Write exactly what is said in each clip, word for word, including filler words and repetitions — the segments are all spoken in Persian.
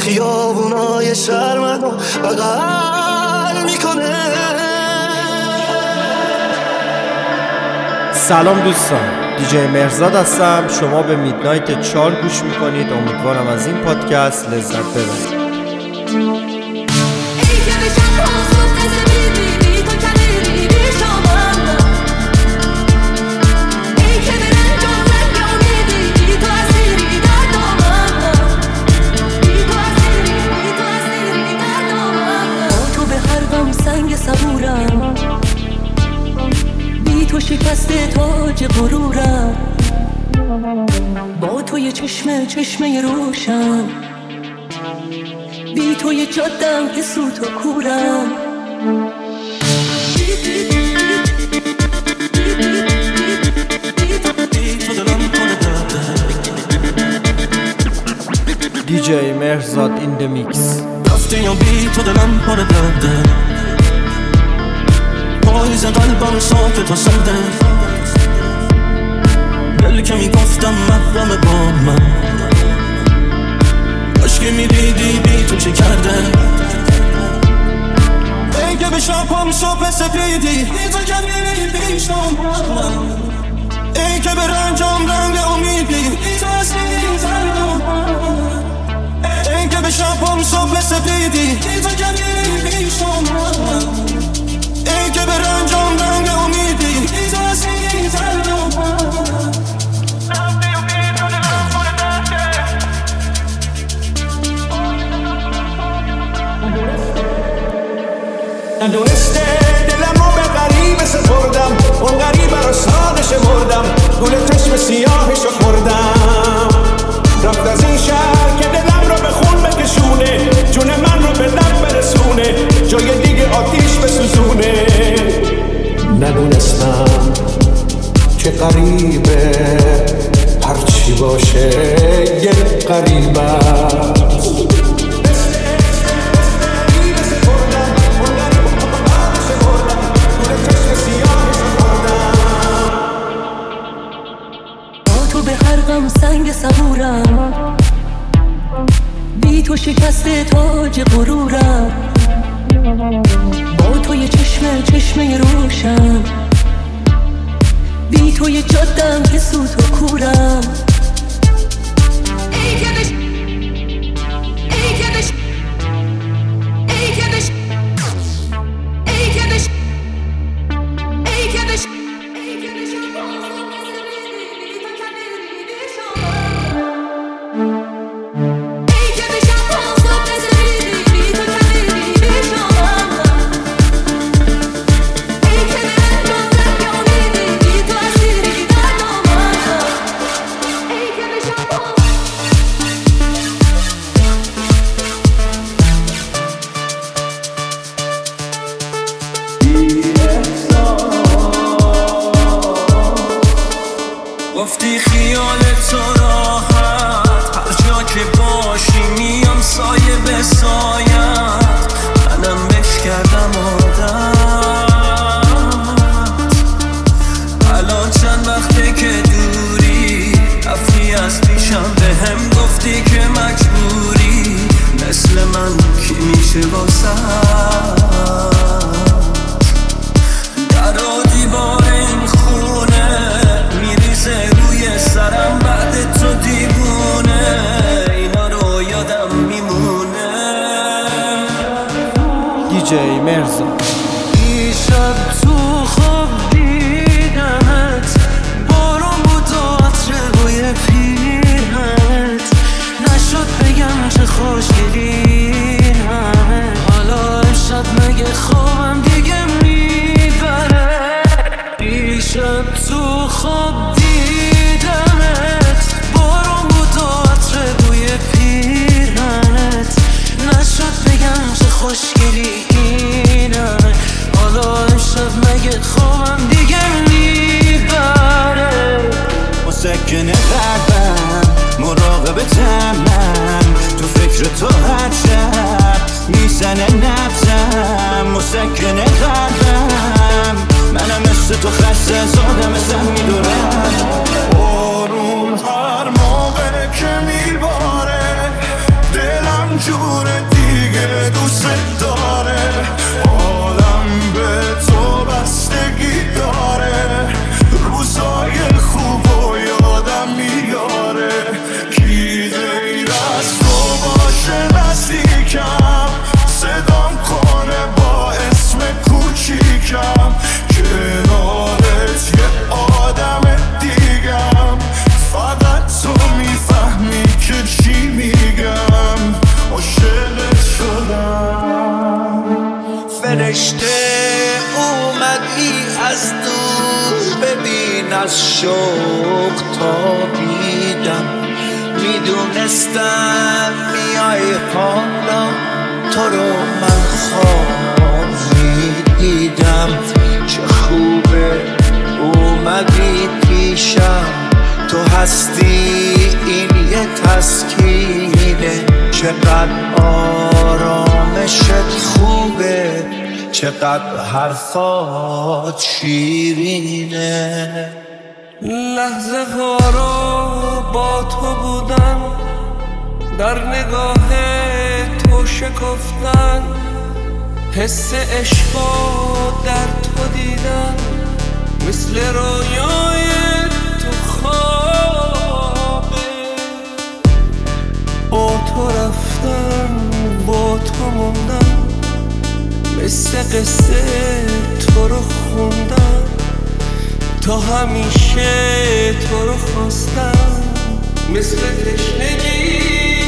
خیابونای شرمنو بغل میکنه. سلام دوستان، دیجی مرزاد هستم. شما به میدنایت چهار گوش میکنید. امیدوارم از این پادکست لذت ببرید. شکسته تاج غرورم، با توی چشمه چشمه روشن، بی توی جادم که سوت و کورم. دیجی مرزاد این د میکس. رفتی یا بی تو دلم پر درده، پاییز قلبم صاف تو سرده، دل که میگفتم محرم با من، کاش که میدیدی بی تو چه کرده. ای که به شبم صبح سپیدی بی تو کمی پیشم، ای که به رنجم رنگ امیدی بی تو اسیری زردم، ای که به شبم صبح سپیدی بی تو کمی پیشم، ای که به رنجم رنگ امیدی بی تو اسیری زردم. ندونسته دلمو به غریبه سپردم، اون غریبه رو سادش مردم، گل چشم سیاهشو خوردم. رفت از این شهر که دلم رو به خون بکشونه، جون من رو به لب برسونه، جای دیگه آتیش بسوزونه. ندونستم که غریبه هرچی باشه یه غریبه. سنگ صبورم، بی تو شکسته تاج غرورم، با توی چشمه چشمه روشن، بی توی جادم که سوت و کورم. ای که بش ای که بش ای که بش ای که بش ای که بش گفتی خیال تو راحت، هر جا که باشی میام سایه به سایت، منم بش کردم عادت. الان چند وقته که دوری، رفتی از پیشم به هم گفتی که مجبوری، مثل من کی میشه واسه در و دیوار این خونه میریزه روی سرم، بعد تو دیوونه اینا رو یادم میمونه. دیجی مرزاد. دیشب تو خواب دیدمت، بارون بود و عطر بوی پیرهنت، نشد بگم چه خوشگلی همه، حالا امشب مگه خوابم دیگه میبره. دیشب تو خواب دیدمت، بارون بود و عطر بوی پیرهنت، نشد بگم چه خوشگلی اینمه، حالا امشب مگه خوابم دیگه میبره. مسکن قلبم مراقبتم، من تو فکر تو هر شب میزنه نبضم. مسکن قلبم منم مثل تو خسته زادم ازم میدونم. بارون هر موقع که میباره دلم جو فرشته اومدی از دور ببین از شوق تابیدم میدونستم میای حالا تو رو من خواب میدیدم چه خوبه اومدی پیشم تو هستی این یه تسکینه چقدر آرامشت خوبه چقدر حرفات شیرینه لحظه ها رو با تو بودن در نگاه تو شکفتن حس عشق در تو دیدن مثل رویای تو خوابه با تو رفتن با تو موندن مثل قصه تو رو خوندن تا همیشه تو رو خواستم مثل تشنگی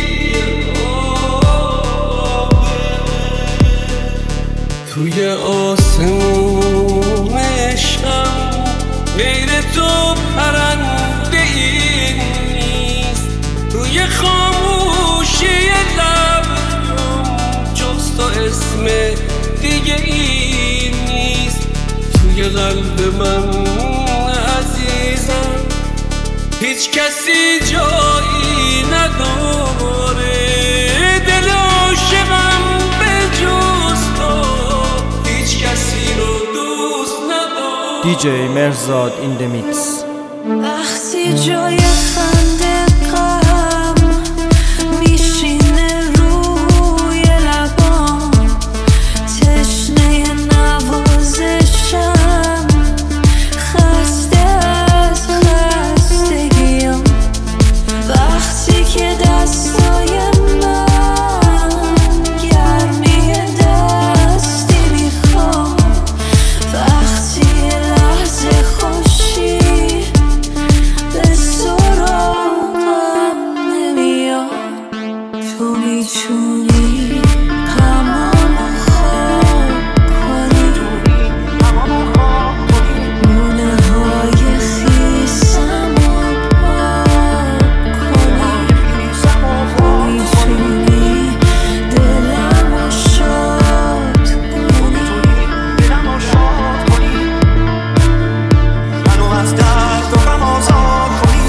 توی آسمون عشقم غیر تو پرنده ای نیست توی خاموشی لبم جز تو اسم دیگه ای نیست توی قلب من عزیزم هیچ کسی جایی نداره دل عاشقم به جز تو هیچ کسی رو دوست نداره. دی جی مرزاد این دی میکس. وقتی جای خنده غم میشینه روی لبام تشنه نوازشم خسته از خستگیم وقتی که دستای من گرمی دستی میخوام وقتی لحظه خوشی به سراغم نمیاد تو میتونی غمامو خواب کنی مونه های خیسمو پاک کنی میتونی دلمو شاد کنی منو از درد و غم آزاد کنی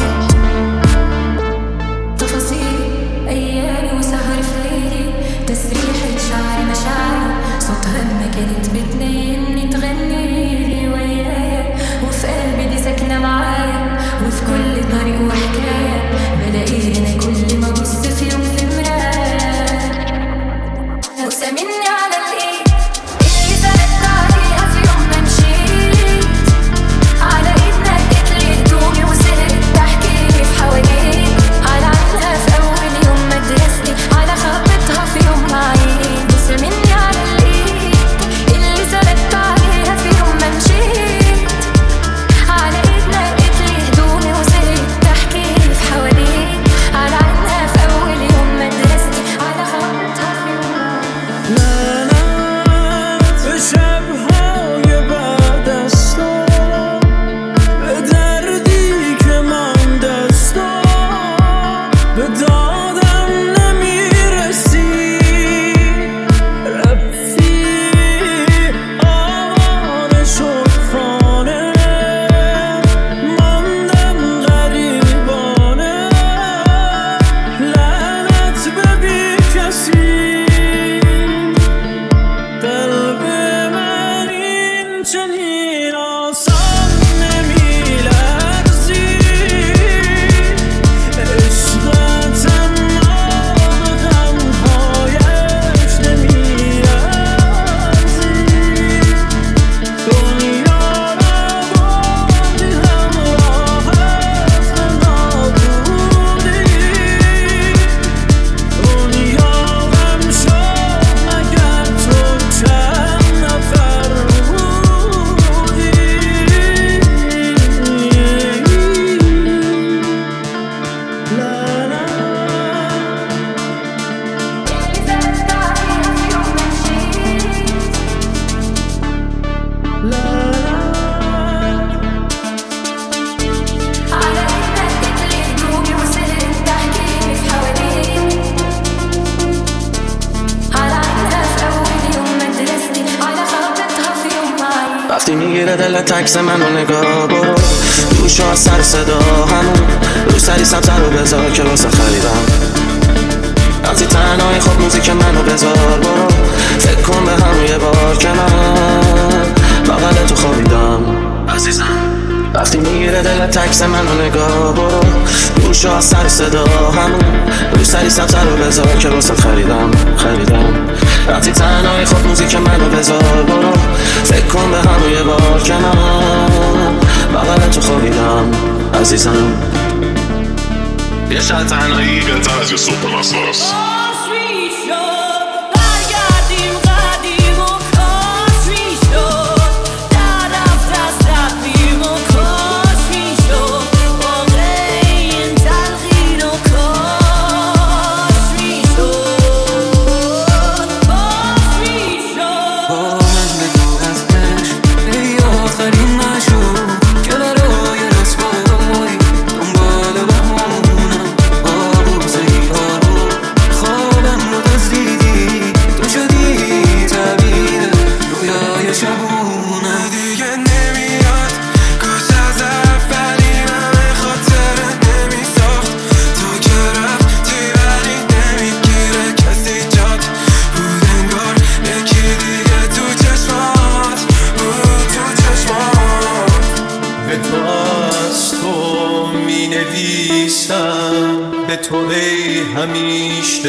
تفاصيل أيامي وسهر في ليلي تسريحة شعري مشاعري صوتها ما كانت بتنامني تغني لي ويايا وفي قلبي دي ساكنة معايا وفي كل طريق وحكاية بلاقيها أنا كل ما أبص في يوم في مراية وسامني على الإيد اللي سندت عليها في يوم ما مشيت على إيد نقت لي هدومي وسهرت تحكي في حواليك على عنها في أول يوم مدرستي على خطتها في يوم معيد وسامني على الإيد اللي سندت عليها في يوم ما مشيت على إيد نقت لي هدومي وسهرت تحكي في حواليك على عنها في أول يوم مدرستي على خطتها في يوم معيد. لا لا میگیره دلت عکس منو نگاه برو دوشو از سر صدا همون روی سری سبزه رو بذار که واسه خریدم وقتی تنهایی خب موزیک منو بذار برو فکر کن به هم یه بار که من بغل تو خوابیدم عزیزم وقتی میگیره دلت عکس منو نگاه برو دوشو از سر صدا همون روی سری سبزه رو بذار که واسه خریدم خریدم وقتی تنهایی خب موزیک منو بذار برو فکر کن به هم یه بار که من بغل تو خوابیدم عزیزم یه شب تنهایی بهتر از یه صبح نصلاست به تو ای همیشه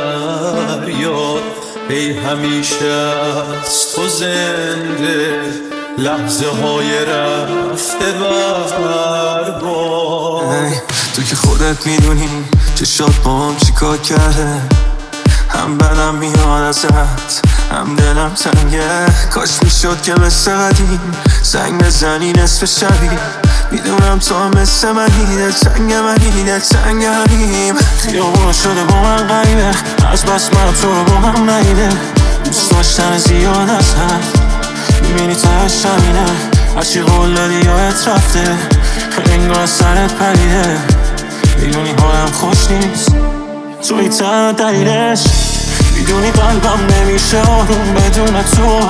دریا ای همیشه از تو زنده لحظه های رفته بر با تو که خودت میدونی چشات با هم چیکار کرده هم بدم میاد ازت هم دلم تنگه کاش میشد که مثل قدیم زنگ بزنی نصف شبی میدونم تو هم مثل منی دلتنگ منی دلتنگ همیم خیابون شده با من غریبه از بس من تو رو با هم ندیده دوست داشتن زیاد از حد میبینی تهش همینه هرچی قول دادی یادت رفته انگار سرت پریده میدونی حالم خوش نیست توی تنها دلیلش میدونی قلبم نمیشه آروم بدون تو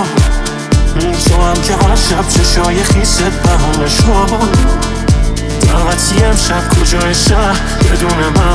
تو هم که هر شب چشای خیست بهونه شد دعوتی امشب کجای شهر بدون من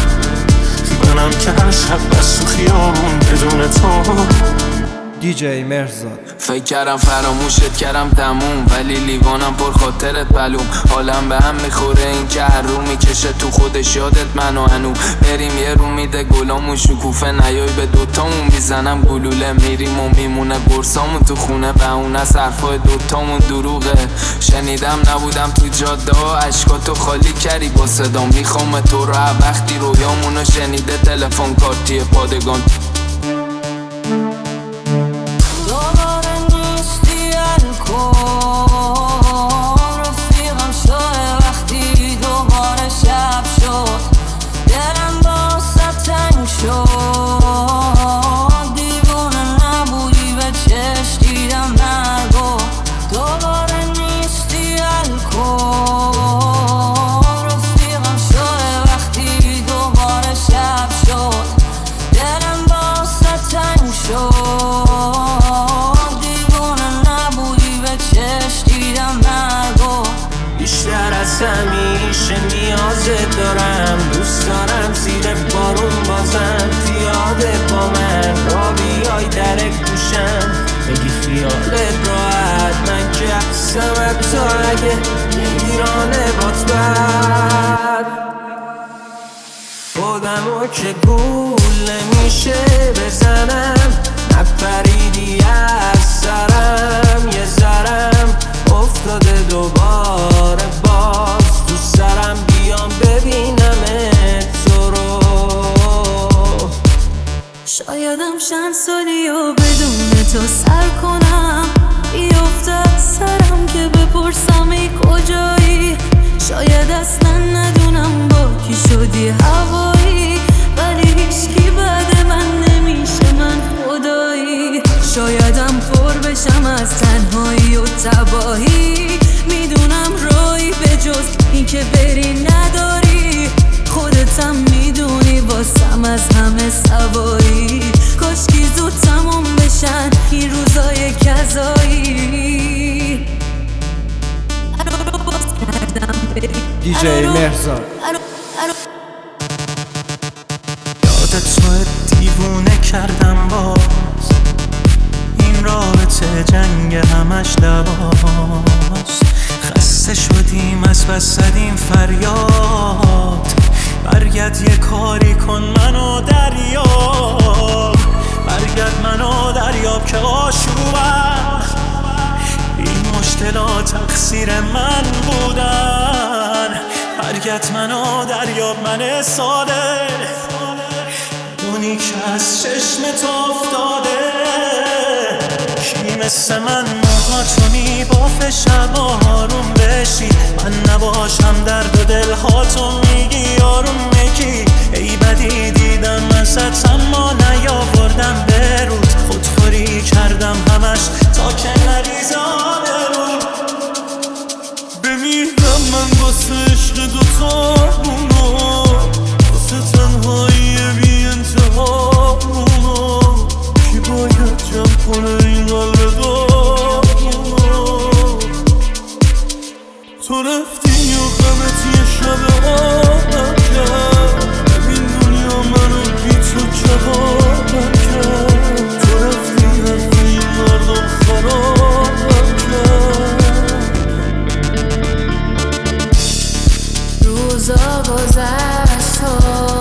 منم که هر شب بس تو خیابون بدون تو دیجی مرزاد. فکر کردم فراموشت کردم تموم ولی لیوانم پر خاطرت بلوم حالم به هم میخوره این که هر رو میکشه تو خودش یادت منو هنو بریم یه رو میده گلامون شکوفه نیای به دوتامون میزنم گلوله میریم و میمونه برسامون تو خونه بهونه از حرفای دوتامون دروغه شنیدم نبودم تو جاده ها عشقاتو خالی کردی با صدا میخوام تو رو وقتی رویامونو شنیده تلفن کارتی پادگان همیشه نیازت دارم دوست دارم زیر بارون بازم پیاده با من را بیای در گوشم بگی خیالت راحت من که هستم تا اگه ایرانه بات بد خودمو که گول نمیشه بزنم نپریدی از سرم یه ذرم افتاده دوباره باز تو سرم بیام ببینم تو رو شایدم چند سالی و بدون تو سر کنم بیافتد سرم که بپرسم ای کجایی شاید اصلا ندونم با کی شدی هوایی ولی هیچکی بعد من نمیشه من خدایی شایدم پر بشم از تنهایی و تباهی میدونم رایی به جز این که بری نداری خودتم میدونی واسم از همه سوایی کاشکی زود تموم بشن این روزای کذایی دیجی مرزاد. یادت تو دیوونه کردم باز، این رابطه جنگ همش لباس. خسته شدیم از بس زدیم فریاد، برگرد یه کاری کن منو دریاب، برگرد منو دریاب که آشوبم. این مشکلات تقصیر من بودن، برگرد منو دریاب من ساده، اونی که از چشمت افتاده. کی مثل من موهاتو میبافه شب آروم بشی، من نباشم درد و دلهاتو میگی آروم میگی. ای بدی دیدم ازت اما نیاوردم به رود، خودخوری کردم همش تا که نریزم رو. بمیرم من واسه عشق دوتامونو، واسه تنهایی بی انتهامونو. کی باید جمع کنه این قلب دامونو؟ تو رفتی و غمت یه شب آدم کرد، این دنیا منو بی تو جوابم کرد. تو رفتی حرف این مردم خرابم کرد. روزا گذشت و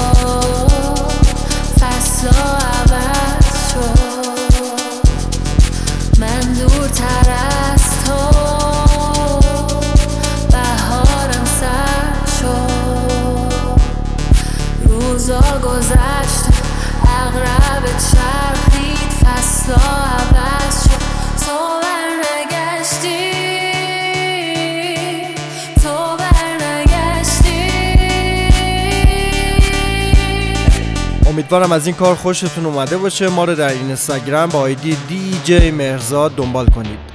فصلا عوض شد، من دورتر از تو بهارم سر شد. روزا گذشت عقرب چرخید، فصلا عوض شد. تو برنگشتی، تو برنگشتی. امیدوارم از این کار خوشتون اومده باشه. ما رو در اینستاگرام با آیدی دیجی مرزاد دنبال کنید.